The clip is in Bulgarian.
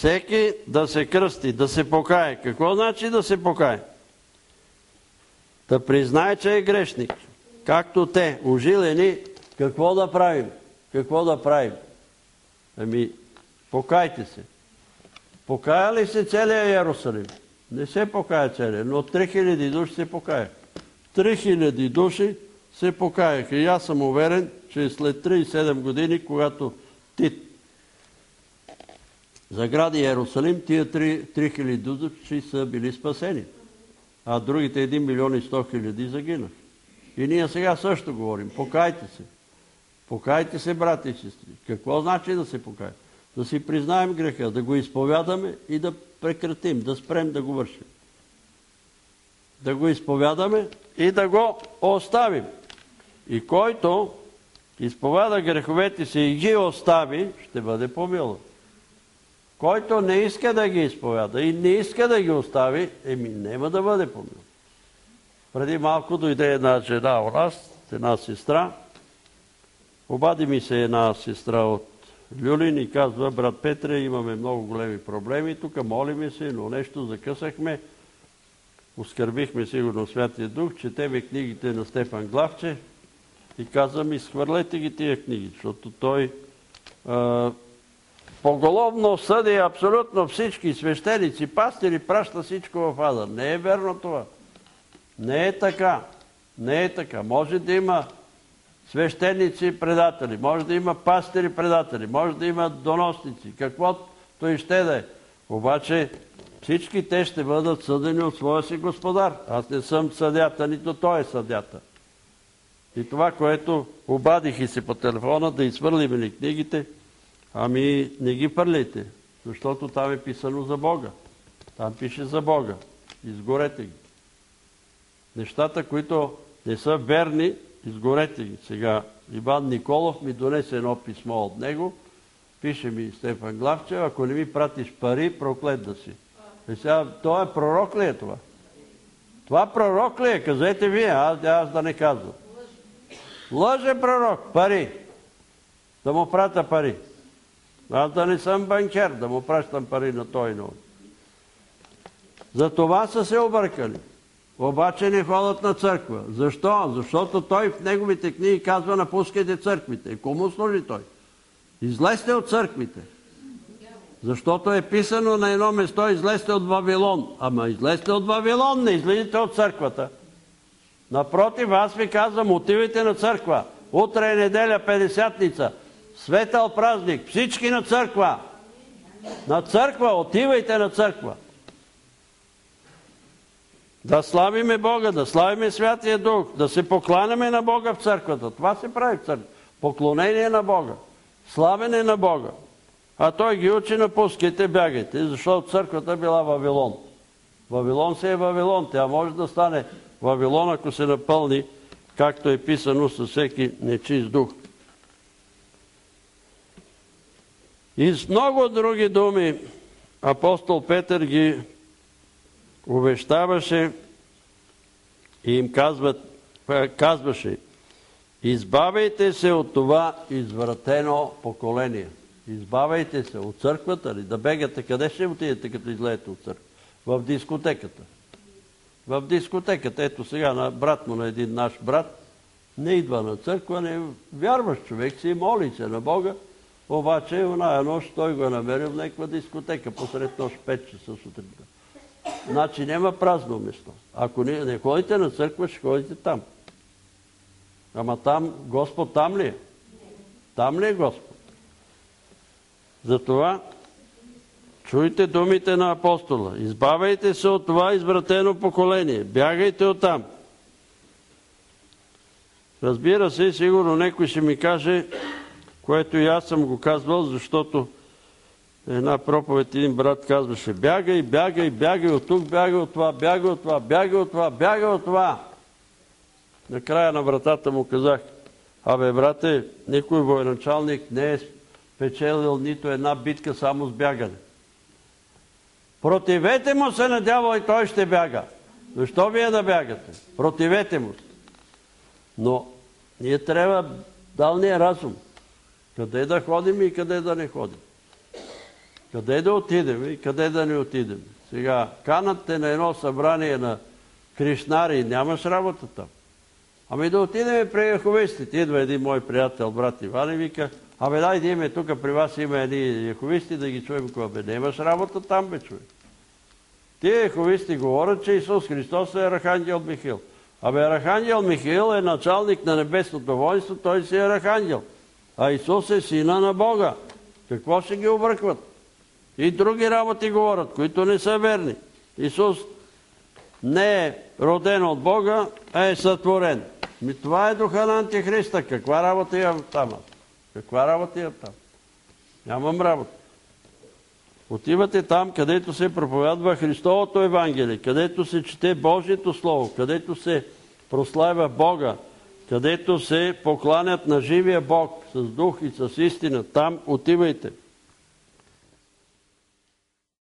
всеки да се кръсти, да се покае. Какво значи да се покае? Да признае, че е грешник. Както те, ужилени, какво да правим? Какво да правим? Ами, покайте се. Покая ли се целия Йерусалим? Не се покая целия, но 3000 души се покая. 3000 души се покаяха. И аз съм уверен, че след 37 години, когато Тит загради Йерусалим, тия 3000 души са били спасени. А другите 1 милион и 100 хиляди загинах. И ние сега също говорим. Покайте се. Покайте се, брати и сестри. Какво значи да се покаем? Да си признаем греха, да го изповядаме и да прекратим, да спрем да го вършим. Да го изповядаме и да го оставим. И който изповяда греховете си и ги остави, ще бъде помилан. Който не иска да ги изповяда и не иска да ги остави, няма да бъде помилан. Преди малко дойде една жена у нас, една сестра. Обади ми се една сестра от Люлин и казва: брат Петре, имаме много големи проблеми, тук молиме се, но нещо закъсахме. Оскърбихме сигурно Святия Дух, четеме книгите на Стефан Главчев и казвам: изхвърлете ги тия книги, защото той поголовно съди абсолютно всички свещеници, пастири, праща всичко в ада. Не е верно това. Не е така. Не е така. Може да има свещеници предатели, може да има пастири предатели, може да има доносници, каквото и ще да е. Обаче всички те ще бъдат съдени от своя си господар. Аз не съм съдята, нито той е съдята. И това, което обадих и се по телефона, да изхвърлим ли книгите, ами не ги фърляйте, защото там е писано за Бога. Там пише за Бога. Изгорете ги. Нещата, които не са верни, изгорете ги. Сега Иван Николов ми донесе едно писмо от него. Пише ми Стефан Главчев: ако не ми пратиш пари, проклет да си. И сега, това е пророк ли е това? Това пророк ли е? Казете вие, аз да не казвам. Лъже пророк, пари. Да му прата пари. Аз да не съм банкер, да му пращам пари на той и на он. За това са се объркали. Обаче не ходят на църква. Защо? Защото той в неговите книги казва: напускайте църквите. И кому служи той? Излезте от църквите. Защото е писано на едно место: излезте от Вавилон. Ама излезте от Вавилон, не излизате от църквата. Напротив, аз ви казвам: отивайте на църква. Утре е неделя, Петдесятница. Светъл празник. Всички на църква. На църква, отивайте на църква. Да славиме Бога, да славиме Святия Дух, да се покланяме на Бога в църквата. Това се прави в църква. Поклонение на Бога. Славене на Бога. А той ги учи: напускайте, бягайте, защото църквата била Вавилон. Вавилон си е Вавилон. Тя може да стане Вавилон, ако се напълни, както е писано, със всеки нечист дух. И с много други думи апостол Петър ги увещаваше и им казваше: избавяйте се от това извратено поколение. Избавяйте се от църквата ли? Да бегате. Къде ще отидете, като излезете от църква? В дискотеката. В дискотеката. Ето сега на брат му, на един наш брат, не идва на църква, не вярваш човек си, моли се на Бога, обаче оная нощ той го е намерил в някаква дискотека, посред нощ 5 часа сутринта. Значи няма празно место. Ако не ходите на църква, ще ходите там. Ама там, Господ там ли е? Там ли е Господ? Затова чуйте думите на апостола. Избавяйте се от това извратено поколение. Бягайте оттам. Разбира се, сигурно някой ще ми каже, което и аз съм го казвал, защото една проповед един брат казваше: бягай, бягай, бягай от тук, бягай от това, бягай от това, бягай от това, бягай от това. Накрая на вратата му казах: абе, брате, никой военачалник не е печелил нито една битка само с бягане. Противете му се на дявола и той ще бяга. Защо вие да бягате? Противете му се. Но ние трябва далния разум. Къде да ходим и къде да не ходим. Къде да отидем и къде да не отидем? Сега, канат те на едно събрание на кришнари, нямаш работа там. Ами да отидем при яховистите. Идва един мой приятел, брат Иван, и вика, абе дай да име, тук при вас има едни яховисти, да ги чуем кога. Бе, нямаш работа там, бе, човек. Тие яховисти говорят, че Исус Христос е Архангел Михаил. Абе, Архангел Михаил е началник на небесното воинство, той си е Архангел. А Исус е сина на Бога. Какво ще ги обръкват? И други работи говорят, които не са верни. Исус не е роден от Бога, а е сътворен. Това е духа на Антихриста. Каква работа имам там? Каква работа имам там? Нямам работа. Отивате там, където се проповядва Христовото Евангелие, където се чете Божието Слово, където се прославя Бога, където се покланят на живия Бог с дух и с истина. Там отивайте.